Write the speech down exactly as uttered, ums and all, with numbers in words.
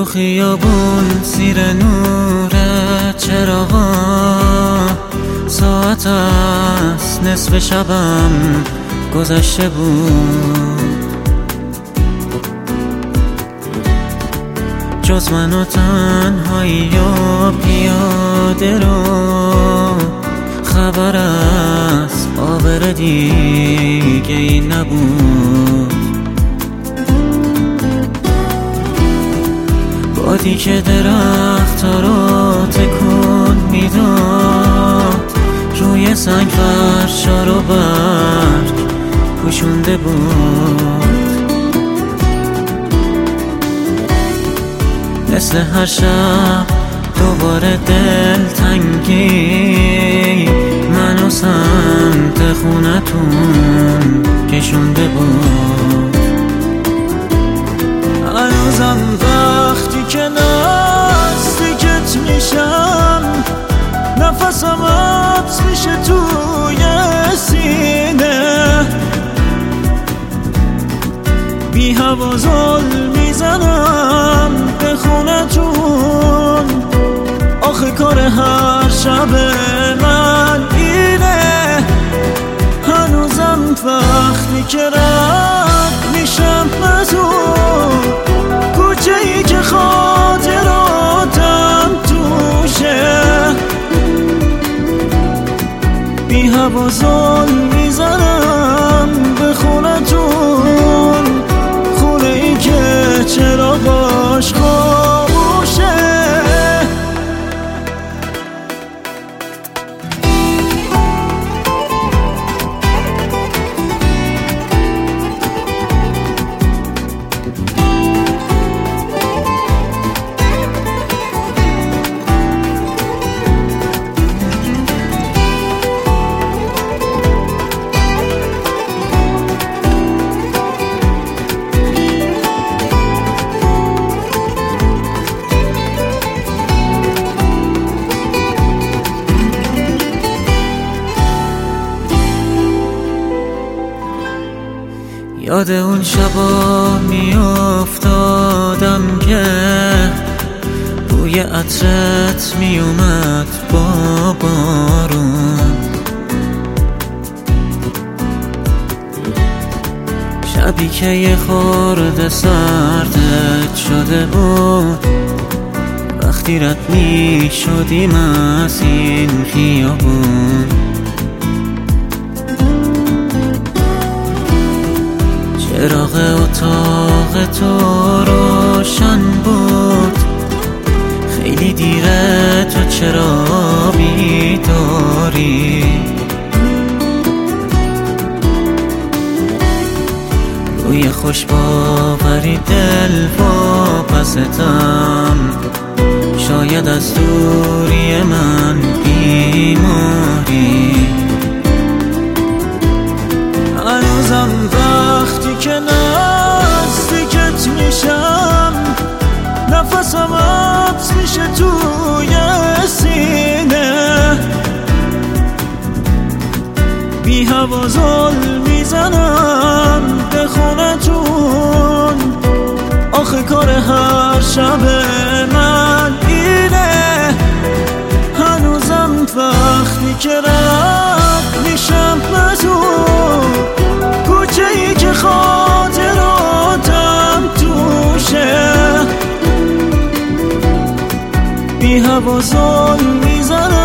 تو خیابون زیر نور چراغا ساعت است نصف شبم گذشته بود، جز من و تنهایی و پیاده رو خبر از آبر دیگه ای نبود. بادی که درخت ها رو تکون میداد روی سنگ فرشا رو برگ پوشونده بود. مثل هر شب دوباره دل تنگی منو سمت خونتون کشونده بود. هنوزم وقتی که نزدیکت میشم نفسم حبس میشه توی سینه، بی هوا زل میزنم به خونتون. آخه کار هر شب من اینه، هنوزم وقتی که رد میشم از اون کوچه ای که خاطراتم توشه، بی هوا زل میزنم به خونتون، خونه ای که چراغاش خاموشه. یاد اون شبا می افتادم که بوی عطرت می اومد با بارون، شبی که یه خورده سردت شده بود وقتی رد می شدیم از این خیابون. چراغ اتاق تو روشن بود، خیلی دیره تو چرا بیداری؟ روی خوش باوری دل واپستم، شاید از دوری من بیماری. هنوزم وقتی که نزدیکت میشم نفسم حبس میشه توی سینه، بی هوا زل میزنم به خونتون. آخه کار هر شب من اینه، هنوزم وقتی که رد میشم از اون کوچه ای که خاطراتم توشه، بی هوا زل میزنم